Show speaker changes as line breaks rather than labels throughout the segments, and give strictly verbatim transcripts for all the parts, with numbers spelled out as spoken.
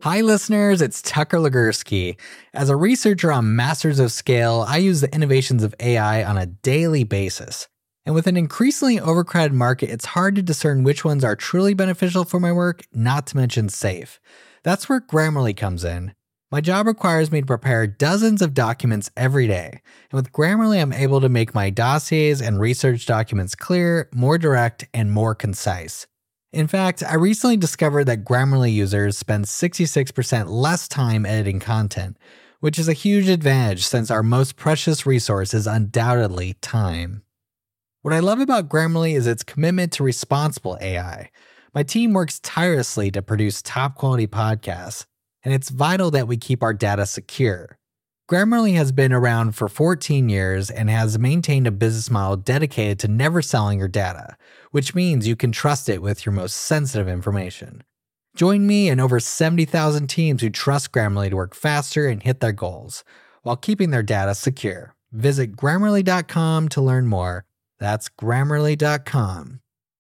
Hi listeners, it's Tucker Legursky. As a researcher on Masters of Scale, I use the innovations of A I on a daily basis. And with an increasingly overcrowded market, it's hard to discern which ones are truly beneficial for my work, not to mention safe. That's where Grammarly comes in. My job requires me to prepare dozens of documents every day. And with Grammarly, I'm able to make my dossiers and research documents clear, more direct, and more concise. In fact, I recently discovered that Grammarly users spend sixty-six percent less time editing content, which is a huge advantage since our most precious resource is undoubtedly time. What I love about Grammarly is its commitment to responsible A I. My team works tirelessly to produce top-quality podcasts, and it's vital that we keep our data secure. Grammarly has been around for fourteen years and has maintained a business model dedicated to never selling your data, which means you can trust it with your most sensitive information. Join me and over seventy thousand teams who trust Grammarly to work faster and hit their goals, while keeping their data secure. Visit Grammarly dot com to learn more. That's Grammarly dot com.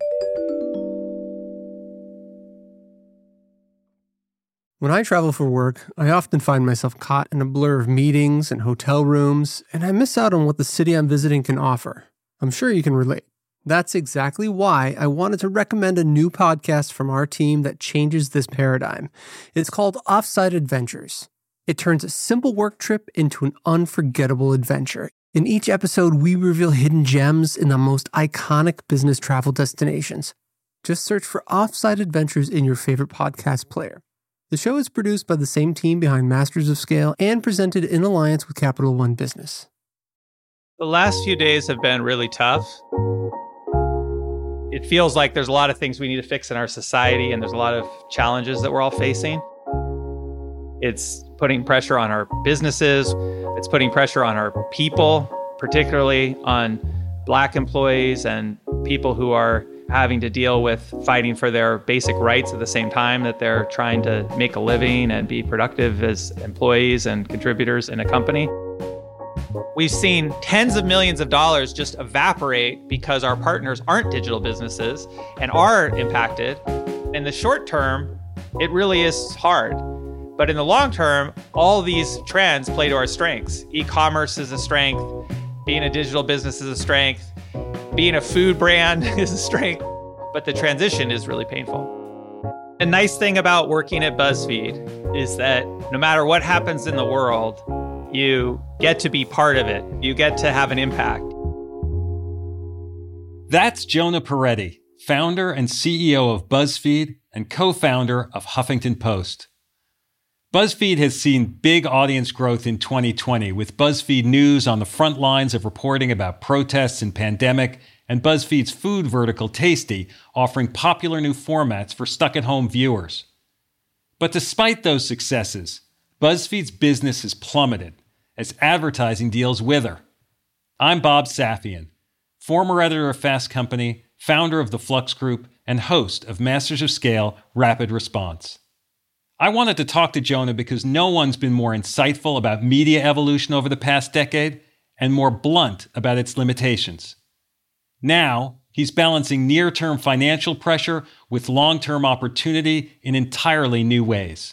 When I travel for work, I often find myself caught in a blur of meetings and hotel rooms, and I miss out on what the city I'm visiting can offer. I'm sure you can relate. That's exactly why I wanted to recommend a new podcast from our team that changes this paradigm. It's called Offsite Adventures. It turns a simple work trip into an unforgettable adventure. In each episode, we reveal hidden gems in the most iconic business travel destinations. Just search for Offsite Adventures in your favorite podcast player. The show is produced by the same team behind Masters of Scale and presented in alliance with Capital One Business.
The last few days have been really tough. It feels like there's a lot of things we need to fix in our society, and there's a lot of challenges that we're all facing. It's putting pressure on our businesses. It's putting pressure on our people, particularly on Black employees and people who are having to deal with fighting for their basic rights at the same time that they're trying to make a living and be productive as employees and contributors in a company. We've seen tens of millions of dollars just evaporate because our partners aren't digital businesses and are impacted. In the short term, it really is hard. But in the long term, all these trends play to our strengths. E-commerce is a strength. Being a digital business is a strength. Being a food brand is a strength, but the transition is really painful. The nice thing about working at BuzzFeed is that no matter what happens in the world, you get to be part of it. You get to have an impact.
That's Jonah Peretti, founder and C E O of BuzzFeed and co-founder of Huffington Post. BuzzFeed has seen big audience growth in twenty twenty, with BuzzFeed News on the front lines of reporting about protests and pandemic, and BuzzFeed's food vertical, Tasty, offering popular new formats for stuck-at-home viewers. But despite those successes, BuzzFeed's business has plummeted as advertising deals wither. I'm Bob Safian, former editor of Fast Company, founder of the Flux Group, and host of Masters of Scale Rapid Response. I wanted to talk to Jonah because no one's been more insightful about media evolution over the past decade and more blunt about its limitations. Now, he's balancing near-term financial pressure with long-term opportunity in entirely new ways.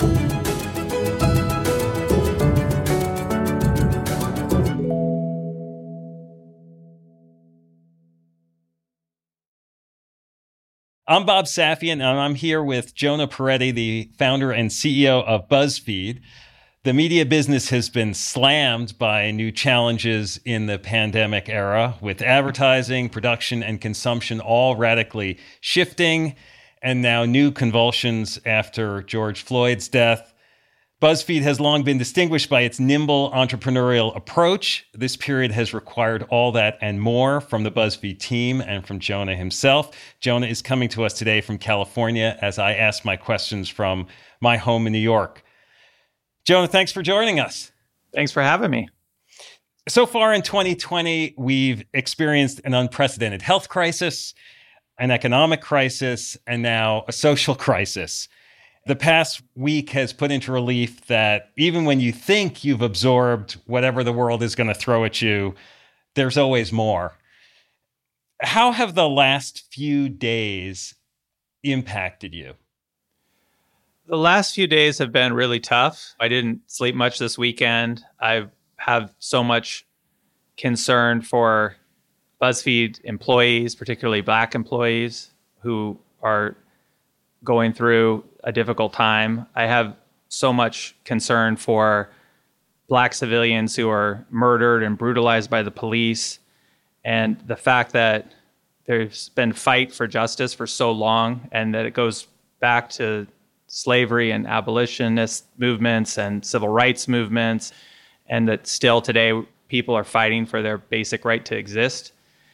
I'm Bob Safian, and I'm here with Jonah Peretti, the founder and C E O of BuzzFeed. The media business has been slammed by new challenges in the pandemic era, with advertising, production, and consumption all radically shifting, and now new convulsions after George Floyd's death. BuzzFeed has long been distinguished by its nimble entrepreneurial approach. This period has required all that and more from the BuzzFeed team and from Jonah himself. Jonah is coming to us today from California as I ask my questions from my home in New York. Jonah, thanks for joining us.
Thanks for having me.
So far in twenty twenty, we've experienced an unprecedented health crisis, an economic crisis, and now a social crisis. The past week has put into relief that even when you think you've absorbed whatever the world is going to throw at you, there's always more. How have the last few days impacted you?
The last few days have been really tough. I didn't sleep much this weekend. I have so much concern for BuzzFeed employees, particularly Black employees who are going through a difficult time. I have so much concern for Black civilians who are murdered and brutalized by the police. And the fact that there's been fight for justice for so long, and that it goes back to slavery and abolitionist movements and civil rights movements, and that still today people are fighting for their basic right to exist.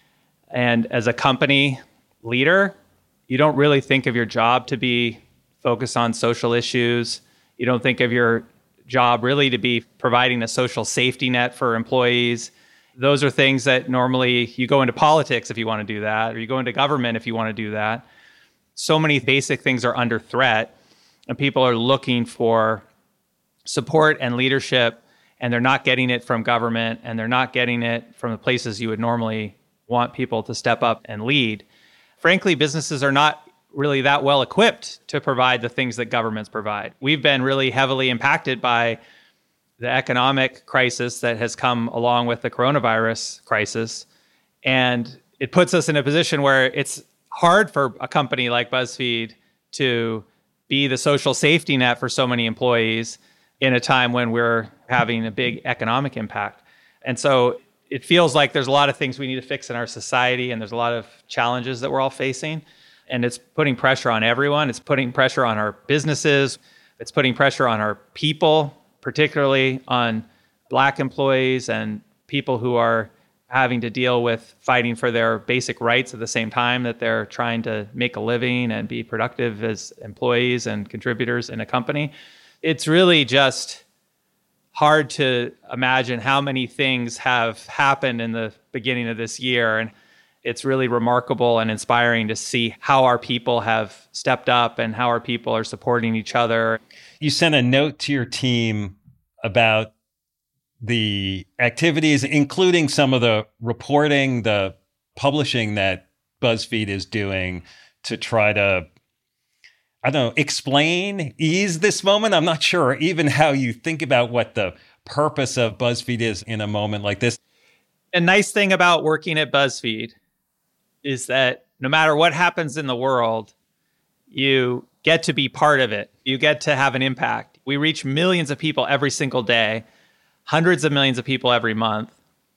And as a company leader, you don't really think of your job to be focused on social issues. You don't think of your job really to be providing a social safety net for employees. Those are things that normally you go into politics if you want to do that, or you go into government if you want to do that. So many basic things are under threat, and people are looking for support and leadership, and they're not getting it from government, and they're not getting it from the places you would normally want people to step up and lead. Frankly, businesses are not really that well equipped to provide the things that governments provide. We've been really heavily impacted by the economic crisis that has come along with the coronavirus crisis. And it puts us in a position where it's hard for a company like BuzzFeed to be the social safety net for so many employees in a time when we're having a big economic impact. And so it feels like there's a lot of things we need to fix in our society, and there's a lot of challenges that we're all facing. And it's putting pressure on everyone. It's putting pressure on our businesses. It's putting pressure on our people, particularly on Black employees and people who are having to deal with fighting for their basic rights at the same time that they're trying to make a living and be productive as employees and contributors in a company. It's really just hard to imagine how many things have happened in the beginning of this year. And it's really remarkable and inspiring to see how our people have stepped up and how our people are supporting each other.
You sent a note to your team about the activities, including some of the reporting, the publishing that BuzzFeed is doing to try to, I don't know, explain, ease this moment. I'm not sure even how you think about what the purpose of BuzzFeed is in a moment like this.
A nice thing about working at BuzzFeed is that no matter what happens in the world, you get to be part of it. You get to have an impact. We reach millions of people every single day, hundreds of millions of people every month.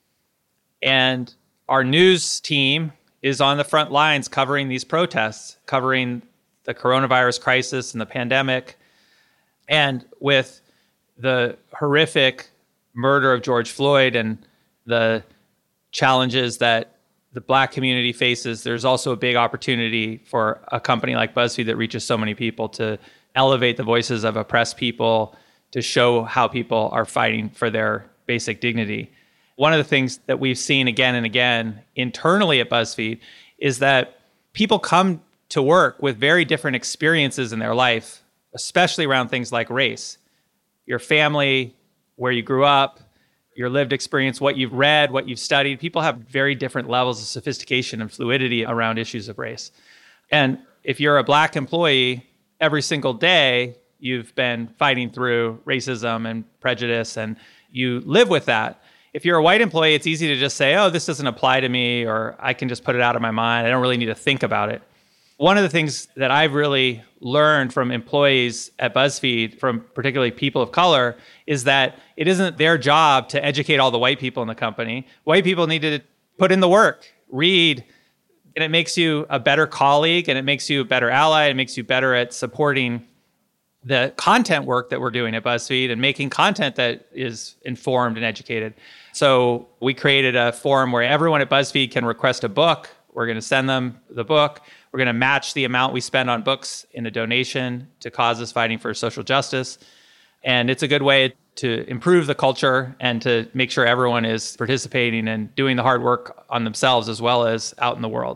And our news team is on the front lines covering these protests, covering the coronavirus crisis and the pandemic. And with the horrific murder of George Floyd and the challenges that the Black community faces, there's also a big opportunity for a company like BuzzFeed that reaches so many people to elevate the voices of oppressed people, to show how people are fighting for their basic dignity. One of the things that we've seen again and again internally at BuzzFeed is that people come to work with very different experiences in their life, especially around things like race. Your family, where you grew up, your lived experience, what you've read, what you've studied. People have very different levels of sophistication and fluidity around issues of race. And if you're a Black employee, every single day, you've been fighting through racism and prejudice, and you live with that. If you're a white employee, it's easy to just say, oh, this doesn't apply to me, or I can just put it out of my mind. I don't really need to think about it. One of the things that I've really learned from employees at BuzzFeed, from particularly people of color, is that it isn't their job to educate all the white people in the company. White people need to put in the work, read, and it makes you a better colleague, and it makes you a better ally, it makes you better at supporting the content work that we're doing at BuzzFeed and making content that is informed and educated. So we created a forum where everyone at BuzzFeed can request a book. We're going to send them the book. We're going to match the amount we spend on books in a donation to causes fighting for social justice. And it's a good way to improve the culture and to make sure everyone is participating and doing the hard work on themselves as well as out in the world.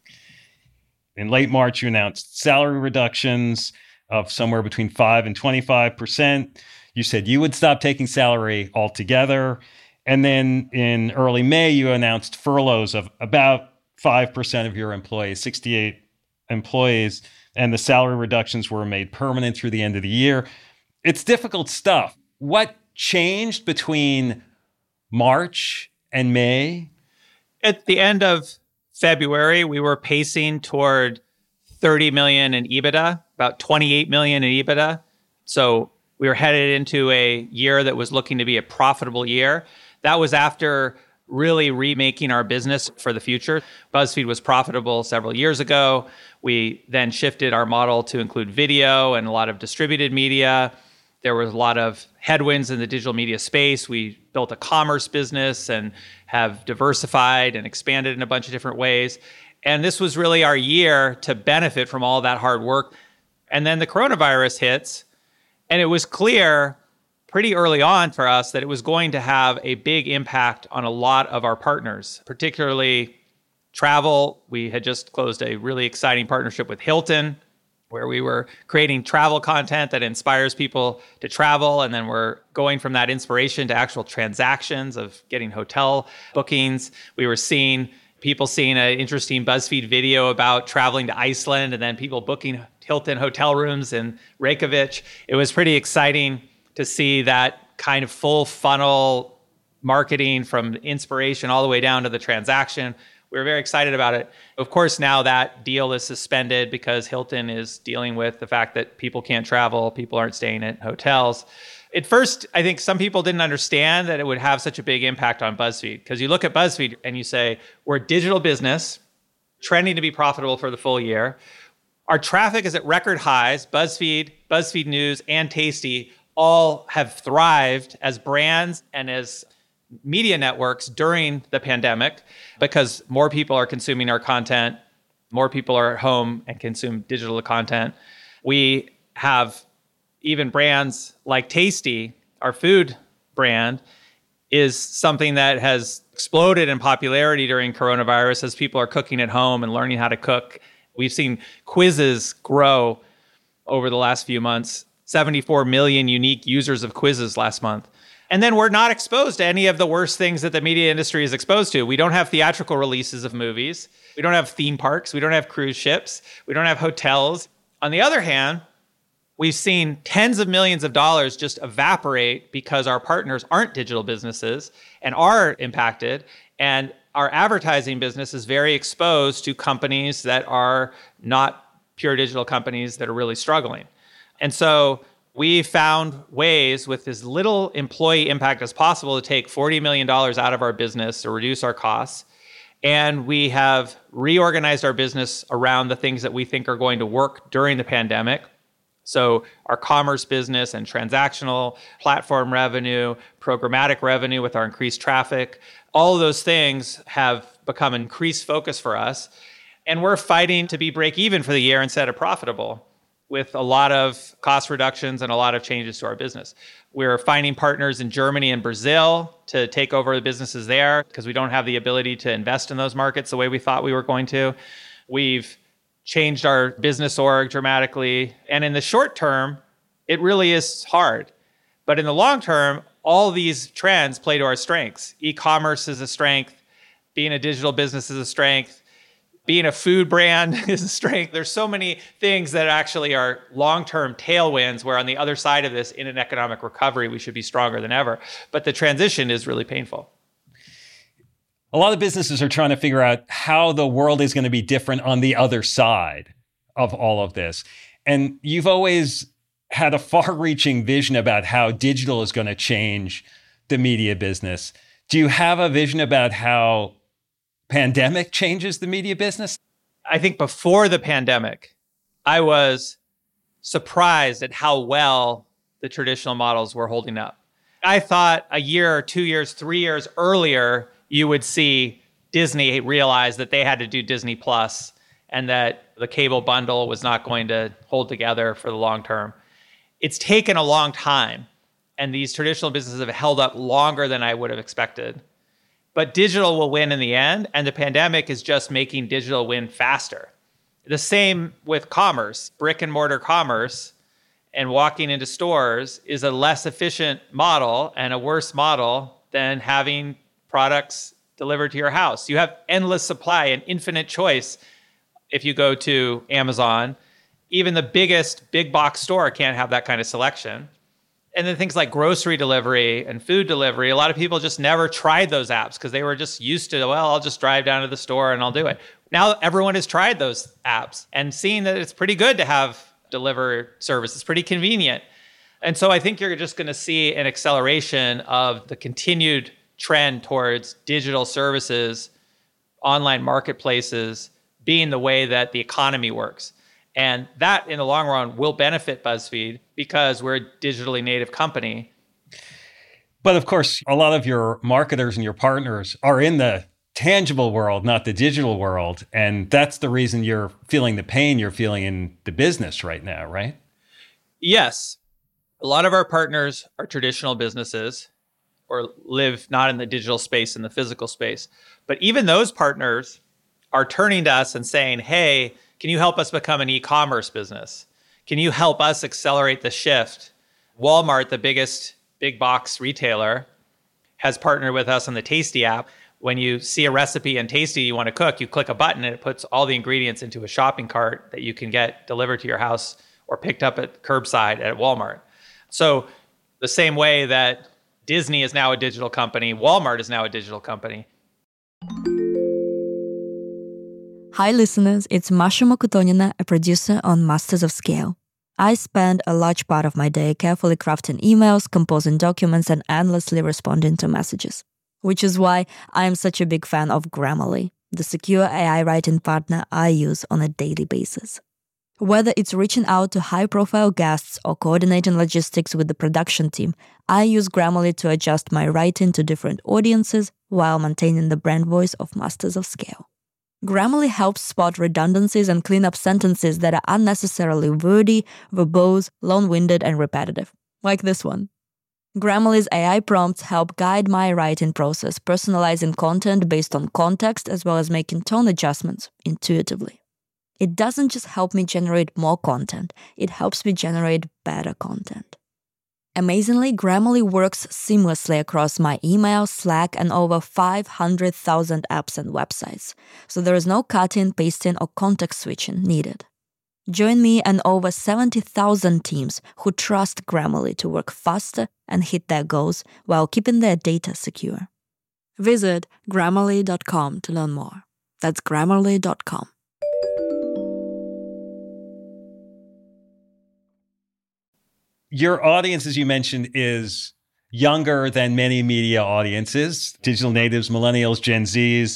In late March, you announced salary reductions of somewhere between five and twenty-five percent. You said you would stop taking salary altogether. And then in early May, you announced furloughs of about five percent of your employees, sixty-eight employees. and the salary reductions were made permanent through the end of the year. It's difficult stuff. What changed between March and May?
At the end of February, we were pacing toward thirty million in EBITDA, about twenty-eight million in EBITDA. So we were headed into a year that was looking to be a profitable year. That was after really remaking our business for the future. BuzzFeed was profitable several years ago. We then shifted our model to include video and a lot of distributed media. There was a lot of headwinds in the digital media space. We built a commerce business and have diversified and expanded in a bunch of different ways. And this was really our year to benefit from all that hard work. And then the coronavirus hits, and it was clear pretty early on for us that it was going to have a big impact on a lot of our partners, particularly travel. We had just closed a really exciting partnership with Hilton, where we were creating travel content that inspires people to travel. And then we're going from that inspiration to actual transactions of getting hotel bookings. We were seeing people seeing an interesting BuzzFeed video about traveling to Iceland and then people booking Hilton hotel rooms in Reykjavik. It was pretty exciting to see that kind of full funnel marketing from inspiration all the way down to the transaction. We were very excited about it. Of course, now that deal is suspended because Hilton is dealing with the fact that people can't travel, people aren't staying at hotels. At first, I think some people didn't understand that it would have such a big impact on BuzzFeed, because you look at BuzzFeed and you say, we're a digital business, trending to be profitable for the full year. Our traffic is at record highs. BuzzFeed, BuzzFeed News, and Tasty all have thrived as brands and as media networks during the pandemic because more people are consuming our content, more people are at home and consume digital content. We have even brands like Tasty, our food brand, is something that has exploded in popularity during coronavirus as people are cooking at home and learning how to cook. We've seen quizzes grow over the last few months, seventy-four million unique users of quizzes last month. And then we're not exposed to any of the worst things that the media industry is exposed to. We don't have theatrical releases of movies. We don't have theme parks. We don't have cruise ships. We don't have hotels. On the other hand, we've seen tens of millions of dollars just evaporate because our partners aren't digital businesses and are impacted. And our advertising business is very exposed to companies that are not pure digital companies that are really struggling. And so we found ways with as little employee impact as possible to take forty million dollars out of our business to reduce our costs. And we have reorganized our business around the things that we think are going to work during the pandemic. So our commerce business and transactional platform revenue, programmatic revenue with our increased traffic, all of those things have become increased focus for us. And we're fighting to be break even for the year instead of profitable, with a lot of cost reductions and a lot of changes to our business. We're finding partners in Germany and Brazil to take over the businesses there because we don't have the ability to invest in those markets the way we thought we were going to. We've changed our business org dramatically. And in the short term, it really is hard. But in the long term, all these trends play to our strengths. E-commerce is a strength. Being a digital business is a strength. Being a food brand is a strength. There's so many things that actually are long-term tailwinds where on the other side of this, in an economic recovery, we should be stronger than ever. But the transition is really painful.
A lot of businesses are trying to figure out how the world is going to be different on the other side of all of this. And you've always had a far-reaching vision about how digital is going to change the media business. Do you have a vision about how pandemic changes the media business?
I think before the pandemic, I was surprised at how well the traditional models were holding up. I thought a year or two years, three years earlier, you would see Disney realize that they had to do Disney Plus and that the cable bundle was not going to hold together for the long term. It's taken a long time, and these traditional businesses have held up longer than I would have expected. But digital will win in the end, and the pandemic is just making digital win faster. The same with commerce. Brick and mortar commerce and walking into stores is a less efficient model and a worse model than having products delivered to your house. You have endless supply and infinite choice if you go to Amazon even the biggest big box store can't have that kind of selection. And then things like grocery delivery and food delivery, a lot of people just never tried those apps because they were just used to, well, I'll just drive down to the store and I'll do it. Now everyone has tried those apps and seen that it's pretty good to have deliver service. It's pretty convenient. And so I think you're just going to see an acceleration of the continued trend towards digital services, online marketplaces being the way that the economy works. And that, in the long run, will benefit BuzzFeed because we're a digitally native company.
But of course, a lot of your marketers and your partners are in the tangible world, not the digital world. And that's the reason you're feeling the pain you're feeling in the business right now, right?
Yes. A lot of our partners are traditional businesses or live not in the digital space, in the physical space. But even those partners are turning to us and saying, hey, can you help us become an e-commerce business? Can you help us accelerate the shift? Walmart, the biggest big box retailer, has partnered with us on the Tasty app. When you see a recipe in Tasty you want to cook, you click a button and it puts all the ingredients into a shopping cart that you can get delivered to your house or picked up at curbside at Walmart. So the same way that Disney is now a digital company, Walmart is now a digital company.
Hi listeners, it's Masha Mokotonina, a producer on Masters of Scale. I spend a large part of my day carefully crafting emails, composing documents, and endlessly responding to messages. Which is why I am such a big fan of Grammarly, the secure A I writing partner I use on a daily basis. Whether it's reaching out to high-profile guests or coordinating logistics with the production team, I use Grammarly to adjust my writing to different audiences while maintaining the brand voice of Masters of Scale. Grammarly helps spot redundancies and clean up sentences that are unnecessarily wordy, verbose, long-winded, and repetitive, like this one. Grammarly's A I prompts help guide my writing process, personalizing content based on context as well as making tone adjustments intuitively. It doesn't just help me generate more content, it helps me generate better content. Amazingly, Grammarly works seamlessly across my email, Slack, and over five hundred thousand apps and websites, so there is no cutting, pasting, or context switching needed. Join me and over seventy thousand teams who trust Grammarly to work faster and hit their goals while keeping their data secure. Visit Grammarly dot com to learn more. That's Grammarly dot com.
Your audience, as you mentioned, is younger than many media audiences, digital natives, millennials, Gen Zs.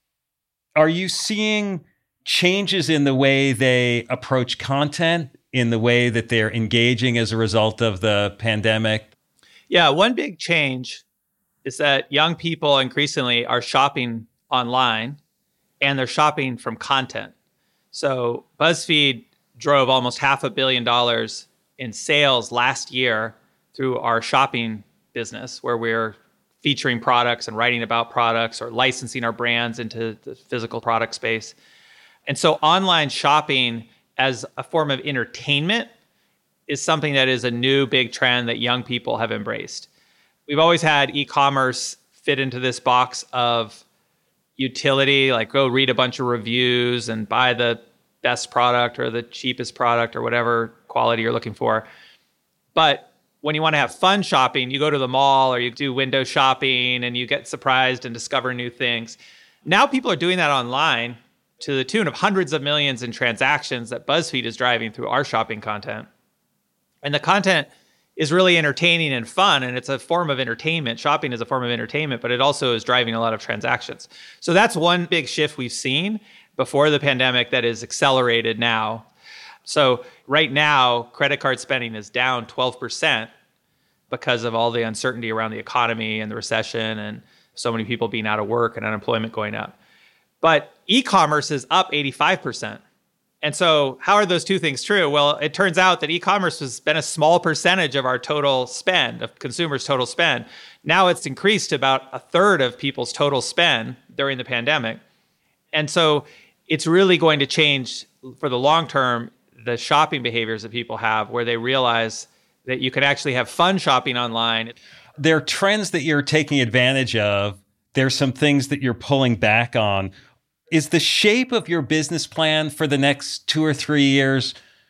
Are you seeing changes in the way they approach content, in the way that they're engaging as a result of the pandemic?
Yeah, one big change is that young people increasingly are shopping online and they're shopping from content. So BuzzFeed drove almost half a billion dollars in sales last year through our shopping business, where we're featuring products and writing about products or licensing our brands into the physical product space. And so online shopping as a form of entertainment is something that is a new big trend that young people have embraced. We've always had e-commerce fit into this box of utility, like go read a bunch of reviews and buy the best product or the cheapest product or whatever quality you're looking for. But when you want to have fun shopping, you go to the mall or you do window shopping and you get surprised and discover new things. Now people are doing that online to the tune of hundreds of millions in transactions that BuzzFeed is driving through our shopping content. And the content is really entertaining and fun, and it's a form of entertainment. Shopping is a form of entertainment, but it also is driving a lot of transactions. So that's one big shift we've seen before the pandemic that is accelerated now. So right now, credit card spending is down twelve percent because of all the uncertainty around the economy and the recession and so many people being out of work and unemployment going up. But e-commerce is up eighty-five percent. And so how are those two things true? Well, it turns out that e-commerce has been a small percentage of our total spend, of consumers' total spend. Now it's increased to about a third of people's total spend during the pandemic. And so it's really going to change for the long term the shopping behaviors that people have, where they realize that you can actually have fun shopping online.
There are trends that you're taking advantage of. There's some things that you're pulling back on. Is the shape of your business plan for the next two or three years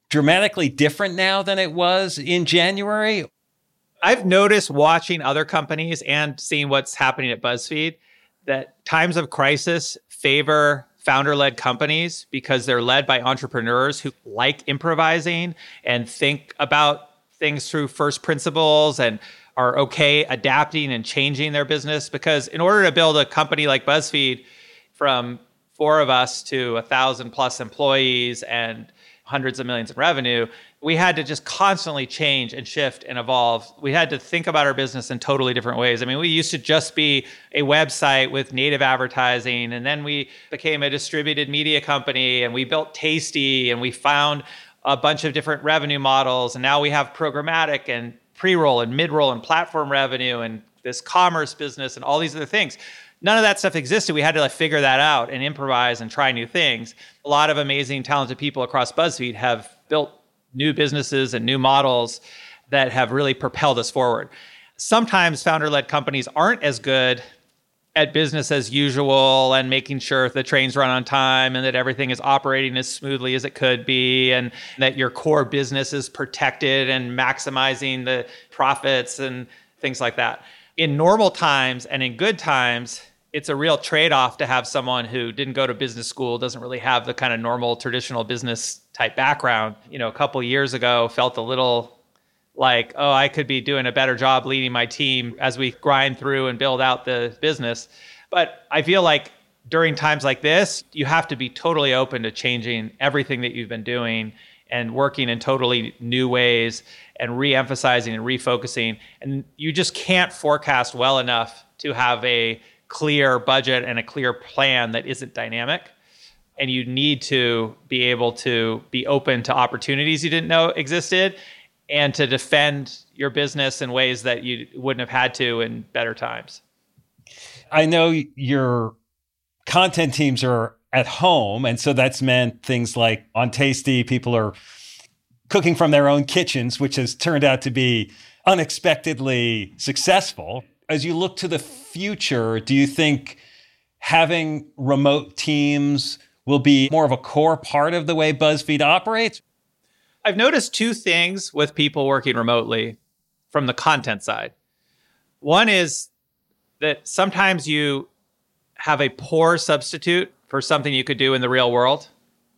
dramatically different now than it was in January?
I've noticed watching other companies and seeing what's happening at BuzzFeed that times of crisis favor founder-led companies because they're led by entrepreneurs who like improvising and think about things through first principles and are okay adapting and changing their business. Because in order to build a company like BuzzFeed from four of us to a thousand plus employees and hundreds of millions in revenue, we had to just constantly change and shift and evolve. We had to think about our business in totally different ways. I mean, we used to just be a website with native advertising, and then we became a distributed media company, and we built Tasty, and we found a bunch of different revenue models, and now we have programmatic and pre-roll and mid-roll and platform revenue and this commerce business and all these other things. None of that stuff existed. We had to like figure that out and improvise and try new things. A lot of amazing, talented people across BuzzFeed have built new businesses and new models that have really propelled us forward. Sometimes founder-led companies aren't as good at business as usual and making sure the trains run on time and that everything is operating as smoothly as it could be and that your core business is protected and maximizing the profits and things like that. In normal times and in good times, it's a real trade-off to have someone who didn't go to business school, doesn't really have the kind of normal traditional business type background. You know, a couple of years ago, felt a little like, oh, I could be doing a better job leading my team as we grind through and build out the business. But I feel like during times like this, you have to be totally open to changing everything that you've been doing and working in totally new ways and re-emphasizing and refocusing. And you just can't forecast well enough to have a clear budget and a clear plan that isn't dynamic. And you need to be able to be open to opportunities you didn't know existed and to defend your business in ways that you wouldn't have had to in better times.
I know your content teams are at home, and so that's meant things like on Tasty, people are cooking from their own kitchens, which has turned out to be unexpectedly successful. As you look to the future, do you think having remote teams will be more of a core part of the way BuzzFeed operates?
I've noticed two things with people working remotely from the content side. One is that sometimes you have a poor substitute for something you could do in the real world.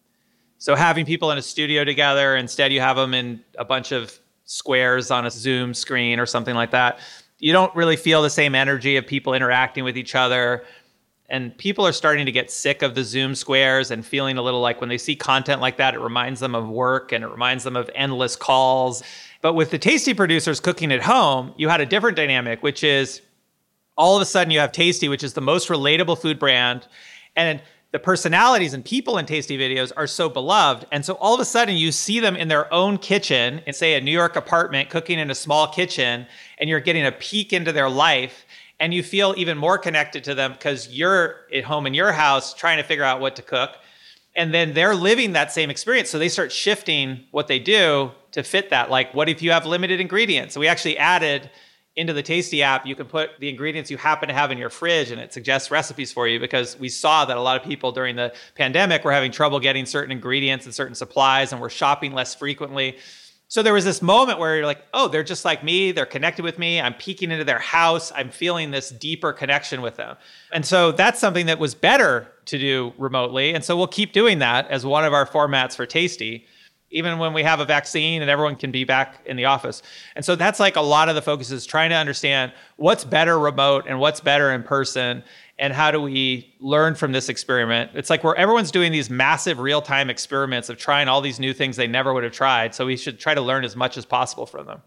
So having people in a studio together, instead you have them in a bunch of squares on a Zoom screen or something like that. You don't really feel the same energy of people interacting with each other. And people are starting to get sick of the Zoom squares and feeling a little like when they see content like that, it reminds them of work and it reminds them of endless calls. But with the Tasty producers cooking at home, you had a different dynamic, which is all of a sudden you have Tasty, which is the most relatable food brand. And the personalities and people in Tasty videos are so beloved. And so all of a sudden you see them in their own kitchen in, say, a New York apartment, cooking in a small kitchen, and you're getting a peek into their life. And you feel even more connected to them because you're at home in your house trying to figure out what to cook. And then they're living that same experience. So they start shifting what they do to fit that. Like, what if you have limited ingredients? So we actually added into the Tasty app, you can put the ingredients you happen to have in your fridge and it suggests recipes for you, because we saw that a lot of people during the pandemic were having trouble getting certain ingredients and certain supplies and were shopping less frequently. So there was this moment where you're like, oh, they're just like me. They're connected with me. I'm peeking into their house. I'm feeling this deeper connection with them. And so that's something that was better to do remotely. And so we'll keep doing that as one of our formats for Tasty, even when we have a vaccine and everyone can be back in the office. And so that's like a lot of the focus is trying to understand what's better remote and what's better in person. And how do we learn from this experiment? It's like where everyone's doing these massive real-time experiments of trying all these new things they never would have tried. So we should try to learn as much as possible from them.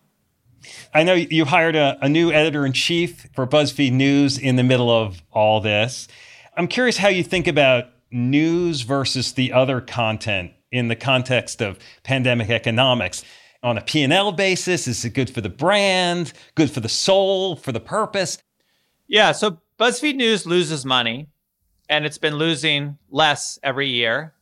I know you hired a, a new editor-in-chief for BuzzFeed News in the middle of all this. I'm curious how you think about news versus the other content in the context of pandemic economics. On a P and L basis, is it good for the brand, good for the soul, for the purpose?
Yeah, so BuzzFeed News loses money, and it's been losing less every year.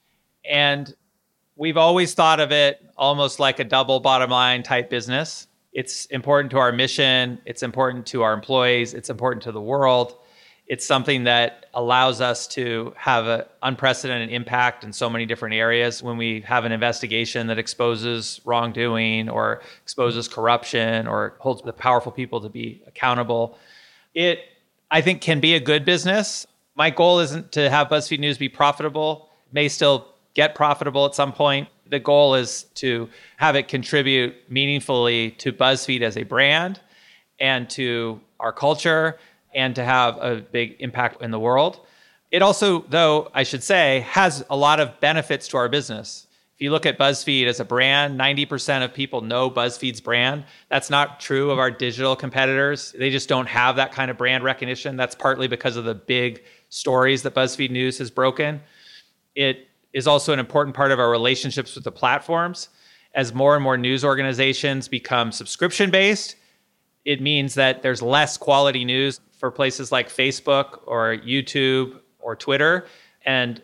And we've always thought of it almost like a double bottom line type business. It's important to our mission. It's important to our employees. It's important to the world. It's something that allows us to have an unprecedented impact in so many different areas. When we have an investigation that exposes wrongdoing or exposes corruption or holds the powerful people to be accountable, it, I think, can be a good business. My goal isn't to have BuzzFeed News be profitable. It may still get profitable at some point. The goal is to have it contribute meaningfully to BuzzFeed as a brand and to our culture, and to have a big impact in the world. It also, though, I should say, has a lot of benefits to our business. If you look at BuzzFeed as a brand, ninety percent of people know BuzzFeed's brand. That's not true of our digital competitors. They just don't have that kind of brand recognition. That's partly because of the big stories that BuzzFeed News has broken. It is also an important part of our relationships with the platforms. As more and more news organizations become subscription-based, it means that there's less quality news for places like Facebook or YouTube or Twitter, and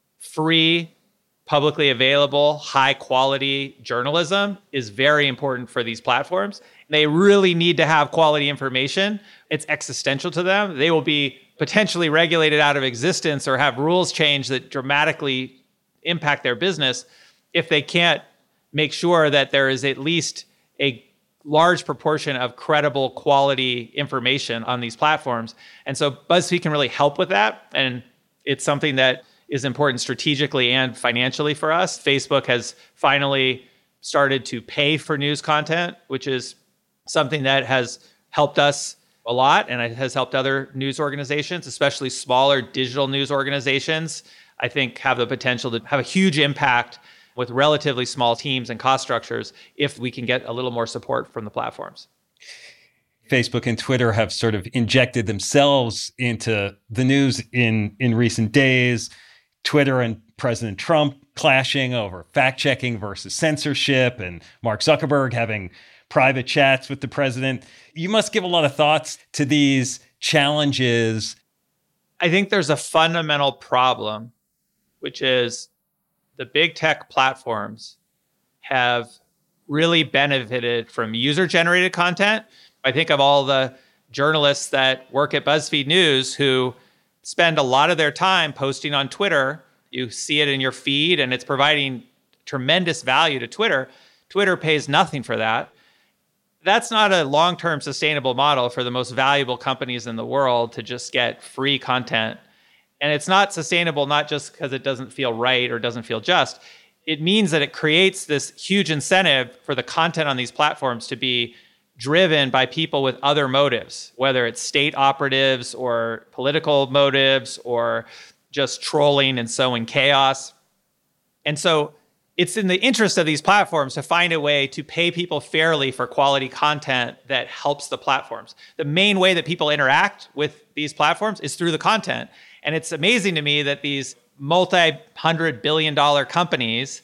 free, publicly available, high quality journalism is very important for these platforms. They really need to have quality information. It's existential to them. They will be potentially regulated out of existence or have rules change that dramatically impact their business if they can't make sure that there is at least a large proportion of credible quality information on these platforms. And so BuzzFeed can really help with that. And it's something that is important strategically and financially for us. Facebook has finally started to pay for news content, which is something that has helped us a lot, and it has helped other news organizations, especially smaller digital news organizations, I think have the potential to have a huge impact with relatively small teams and cost structures if we can get a little more support from the platforms.
Facebook and Twitter have sort of injected themselves into the news in, in recent days. Twitter and President Trump clashing over fact-checking versus censorship, and Mark Zuckerberg having private chats with the president. You must give a lot of thoughts to these challenges.
I think there's a fundamental problem, which is the big tech platforms have really benefited from user-generated content. I think of all the journalists that work at BuzzFeed News who spend a lot of their time posting on Twitter. You see it in your feed, and it's providing tremendous value to Twitter. Twitter pays nothing for that. That's not a long-term sustainable model for the most valuable companies in the world to just get free content. And it's not sustainable, not just because it doesn't feel right or doesn't feel just. It means that it creates this huge incentive for the content on these platforms to be driven by people with other motives, whether it's state operatives or political motives or just trolling and sowing chaos. And so it's in the interest of these platforms to find a way to pay people fairly for quality content that helps the platforms. The main way that people interact with these platforms is through the content. And it's amazing to me that these multi-hundred billion dollar companies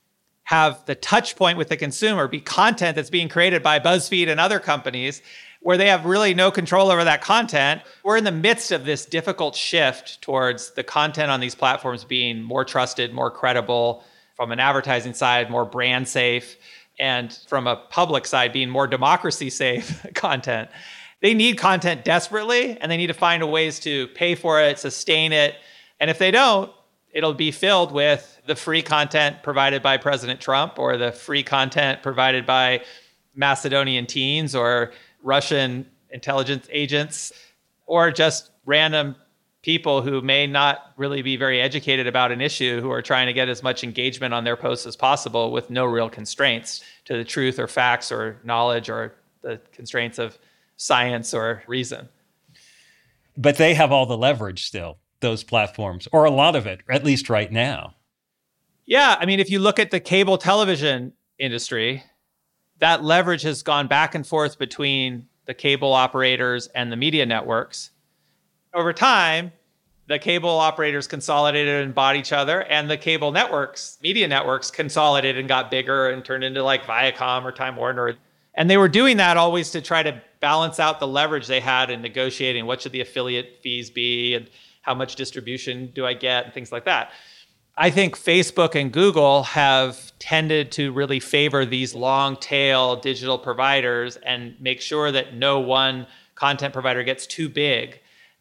have the touch point with the consumer be content that's being created by BuzzFeed and other companies where they have really no control over that content. We're in the midst of this difficult shift towards the content on these platforms being more trusted, more credible, from an advertising side, more brand safe, and from a public side, being more democracy safe content. They need content desperately, and they need to find ways to pay for it, sustain it. And if they don't, it'll be filled with the free content provided by President Trump or the free content provided by Macedonian teens or Russian intelligence agents or just random people who may not really be very educated about an issue who are trying to get as much engagement on their posts as possible with no real constraints to the truth or facts or knowledge or the constraints of science or reason.
But they have all the leverage still, those platforms, or a lot of it, at least right now.
Yeah, I mean, if you look at the cable television industry, that leverage has gone back and forth between the cable operators and the media networks. Over time, the cable operators consolidated and bought each other, and the cable networks, media networks, consolidated and got bigger and turned into like Viacom or Time Warner. And they were doing that always to try to balance out the leverage they had in negotiating what should the affiliate fees be and how much distribution do I get and things like that. I think Facebook and Google have tended to really favor these long tail digital providers and make sure that no one content provider gets too big.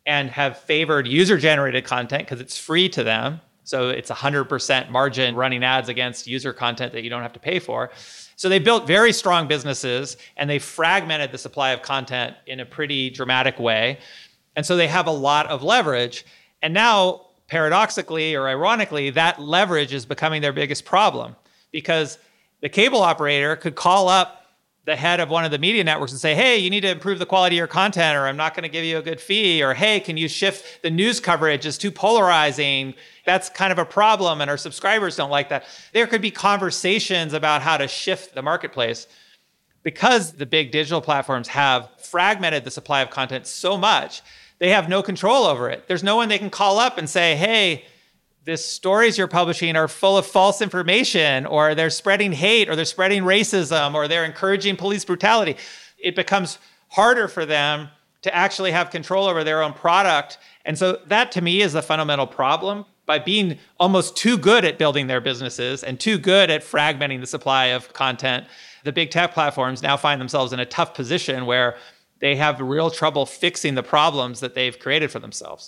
and have favored user-generated content because it's free to them. So it's one hundred percent margin running ads against user content that you don't have to pay for. So they built very strong businesses, and they fragmented the supply of content in a pretty dramatic way. And so they have a lot of leverage. And now, paradoxically or ironically, that leverage is becoming their biggest problem, because the cable operator could call up the head of one of the media networks and say, hey, you need to improve the quality of your content, or I'm not going to give you a good fee, or hey, can you shift the news coverage? It's too polarizing. That's kind of a problem, and our subscribers don't like that. There could be conversations about how to shift the marketplace. Because the big digital platforms have fragmented the supply of content so much, they have no control over it. There's no one they can call up and say, hey, the stories you're publishing are full of false information, or they're spreading hate, or they're spreading racism, or they're encouraging police brutality. It becomes harder for them to actually have control over their own product. And so that, to me, is the fundamental problem. By being almost too good at building their businesses and too good at fragmenting the supply of content, the big tech platforms now find themselves in a tough position where they have real trouble fixing the problems that they've created for themselves.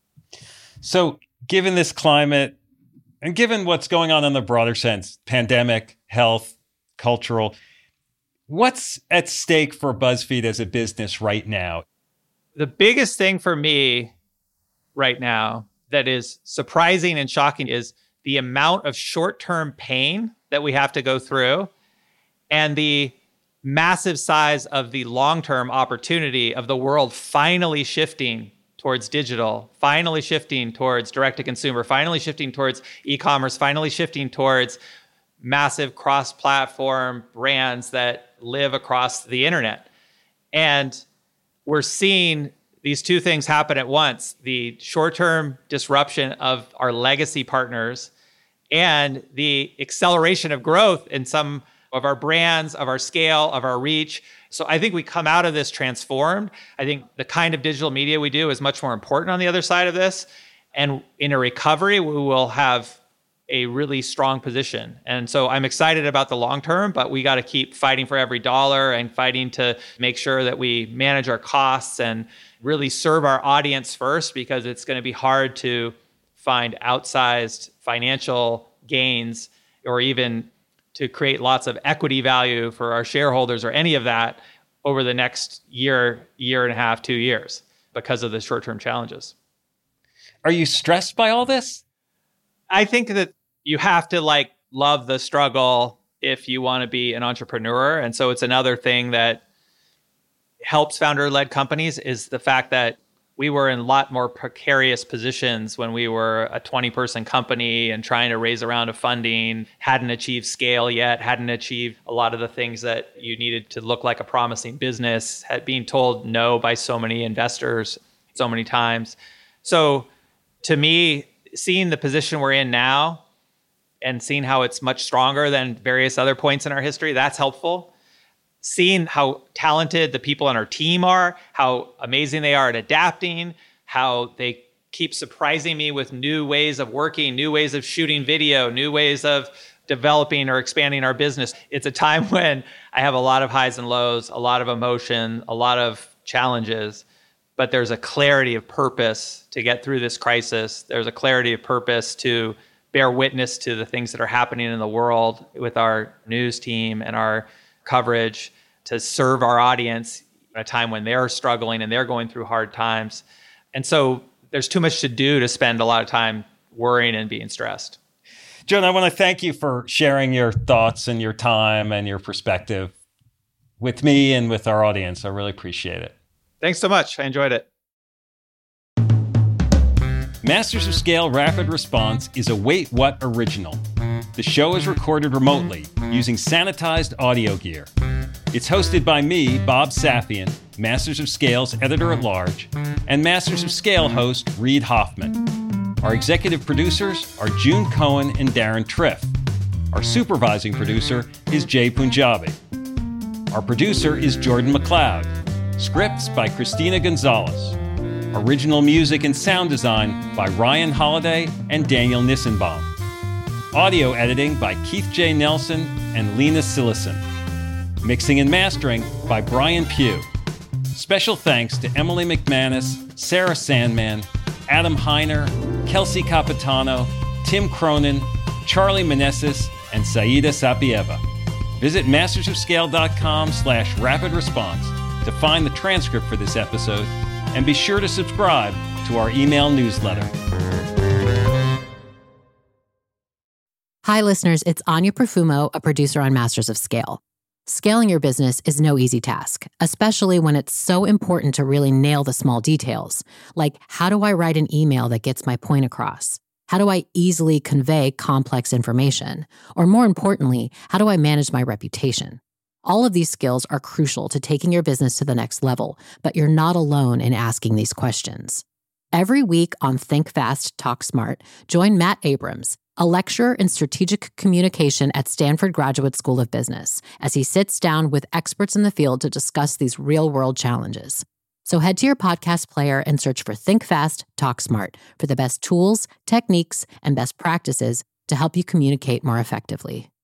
So given this climate, and given what's going on in the broader sense, pandemic, health, cultural, what's at stake for BuzzFeed as a business right now?
The biggest thing for me right now that is surprising and shocking is the amount of short-term pain that we have to go through, and the massive size of the long-term opportunity of the world finally shifting towards digital, finally shifting towards direct-to-consumer, finally shifting towards e-commerce, finally shifting towards massive cross-platform brands that live across the internet. And we're seeing these two things happen at once: the short-term disruption of our legacy partners and the acceleration of growth in some of our brands, of our scale, of our reach. So I think we come out of this transformed. I think the kind of digital media we do is much more important on the other side of this. And in a recovery, we will have a really strong position. And so I'm excited about the long term, but we got to keep fighting for every dollar and fighting to make sure that we manage our costs and really serve our audience first, because it's going to be hard to find outsized financial gains or even to create lots of equity value for our shareholders or any of that over the next year, year and a half, two years because of the short-term challenges.
Are you stressed by all this?
I think that you have to like love the struggle if you want to be an entrepreneur. And so it's another thing that helps founder-led companies is the fact that we were in a lot more precarious positions when we were a twenty-person company and trying to raise a round of funding, hadn't achieved scale yet, hadn't achieved a lot of the things that you needed to look like a promising business, had been told no by so many investors so many times. So to me, seeing the position we're in now and seeing how it's much stronger than various other points in our history, that's helpful. Seeing how talented the people on our team are, how amazing they are at adapting, how they keep surprising me with new ways of working, new ways of shooting video, new ways of developing or expanding our business. It's a time when I have a lot of highs and lows, a lot of emotion, a lot of challenges, but there's a clarity of purpose to get through this crisis. There's a clarity of purpose to bear witness to the things that are happening in the world with our news team and our coverage, to serve our audience at a time when they're struggling and they're going through hard times. And so there's too much to do to spend a lot of time worrying and being stressed.
Jonah, I want to thank you for sharing your thoughts and your time and your perspective with me and with our audience. I really appreciate it.
Thanks so much. I enjoyed it.
Masters of Scale Rapid Response is a Wait What original. The show is recorded remotely using sanitized audio gear. It's hosted by me, Bob Safian, Masters of Scale's editor-at-large, and Masters of Scale host Reid Hoffman. Our executive producers are June Cohen and Darren Triff. Our supervising producer is Jay Punjabi. Our producer is Jordan McLeod. Scripts by Christina Gonzalez. Original music and sound design by Ryan Holiday and Daniel Nissenbaum. Audio editing by Keith J. Nelson and Lena Sillison. Mixing and mastering by Brian Pugh. Special thanks to Emily McManus, Sarah Sandman, Adam Heiner, Kelsey Capitano, Tim Cronin, Charlie Meneses, and Saida Sapieva. Visit mastersofscale.com slash rapid response to find the transcript for this episode, and be sure to subscribe to our email newsletter.
Hi, listeners. It's Anya Profumo, a producer on Masters of Scale. Scaling your business is no easy task, especially when it's so important to really nail the small details, like how do I write an email that gets my point across? How do I easily convey complex information? Or more importantly, how do I manage my reputation? All of these skills are crucial to taking your business to the next level, but you're not alone in asking these questions. Every week on Think Fast, Talk Smart, join Matt Abrams, a lecturer in strategic communication at Stanford Graduate School of Business, as he sits down with experts in the field to discuss these real-world challenges. So head to your podcast player and search for Think Fast, Talk Smart for the best tools, techniques, and best practices to help you communicate more effectively.